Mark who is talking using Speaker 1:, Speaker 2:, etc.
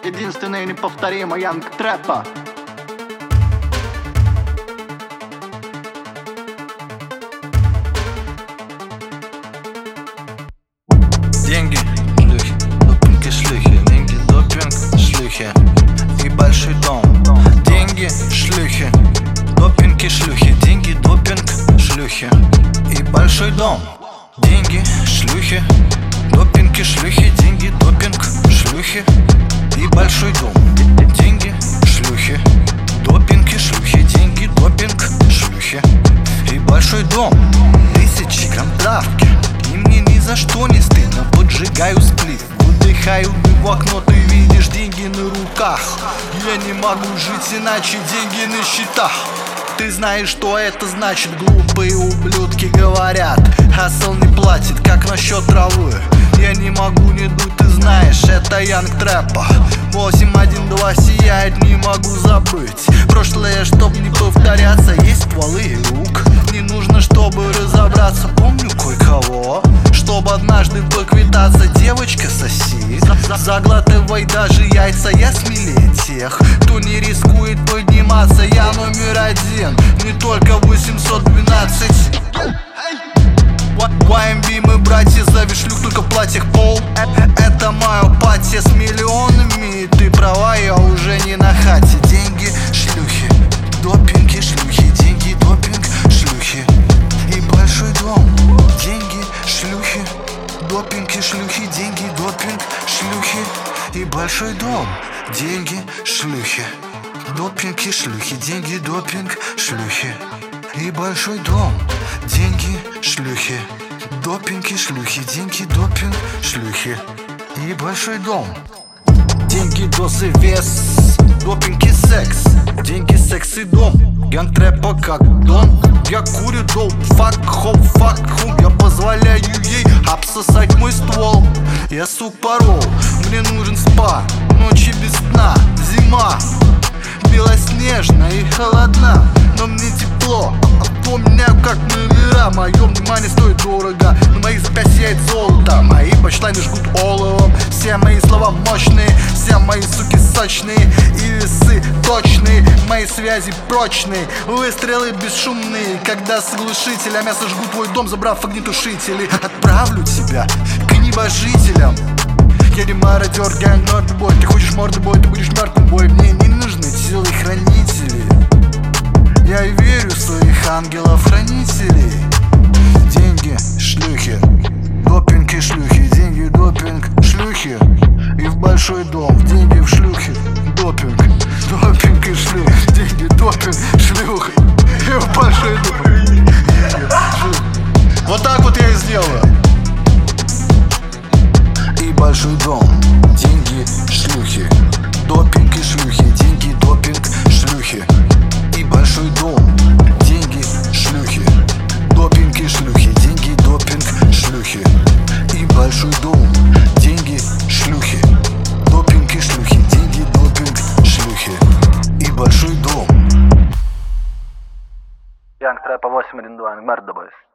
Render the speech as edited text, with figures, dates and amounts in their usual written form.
Speaker 1: единственный неповторимый Янг Трэпа.
Speaker 2: Деньги, шлюхи, допинги, шлюхи. Деньги, допинг, шлюхи и большой дом. Деньги, шлюхи, допинги, шлюхи. Деньги, допинг, шлюхи и большой дом. Деньги, шлюхи, допинги, шлюхи. Деньги, допинг, шлюхи и большой дом. Деньги, шлюхи, допинги, шлюхи. Деньги, допинг, шлюхи и большой дом. 1000 грамм травки, и мне ни за что не стыдно. Поджигаю сплит, выдыхаю в окно, ты видишь деньги на руках. Я не могу жить иначе, деньги на счетах. Ты знаешь, что это значит, глупые ублюдки говорят. Хасл не платит, как насчет травы. Я не могу не дуть, ты знаешь, это Янг Трэпа. 812 сияет, не могу забыть. Прошлое, чтоб не повторяться, есть стволы и лук. Не нужно, чтобы разобраться, помню кое-кого. Чтобы однажды поквитаться, девочка соси. Заглатывай даже яйца, я смелее тех, кто не рискует подниматься. Я номер один, не только 812. YMB, мы братья, зови шлюх только в платьях пол. Это моя патия с миллионами. Ты права, я уже не на хате. Деньги, шлюхи, допинги, шлюхи. Деньги, допинг, шлюхи и большой дом. Деньги, шлюхи, допинги, шлюхи. Деньги, допинг, шлюхи и большой дом. Деньги, шлюхи, допинги, шлюхи. Деньги, допинг, шлюхи и большой дом. Деньги, шлюхи, допинги, шлюхи. Деньги, допинг, шлюхи и большой дом. Деньги, доз и вес, допинг и секс. Деньги, секс и дом. Янг Трэпа как Дон. Я курю доп, фак, хоп, фак, хум. Я позволяю ей обсосать мой ствол. Я сук порол, мне нужен спа. Ночи без сна, зима белоснежна и холодна, но мне тепло. Помню, как номера, мое внимание стоит дорого. На моих запястьях золото, мои бачлайны жгут оловом. Все мои слова мощные, все мои суки сочные и весы точные, мои связи прочные, выстрелы бесшумные. Когда с глушителя я сожгу твой дом, забрав огнетушители. Отправлю тебя к небожителям. Я не мародер, гэнг, мордобой. Ты хочешь мордобой, ты будешь мертвым бой. Мне не нужны телохранители. Я верю в своих ангелов-хранителей. Деньги, шлюхи, допинг и шлюхи. Деньги, допинг, шлюхи и в большой дом. Деньги в шлюхе, допинг, допинг и шлюхи. Деньги, допинг, шлюхи и в большой дом. Вот так вот я и сделаю. И большой дом. Деньги, шлюхи, допинг и шлюхи. Деньги, допинг, шлюхи и большой дом. Деньги, шлюхи, допинг и шлюхи. Деньги, допинг, шлюхи и большой дом. Деньги, шлюхи, допинг и шлюхи. Деньги, допинг, шлюхи и большой дом.
Speaker 1: Янг Трэпа 812, Мордобой.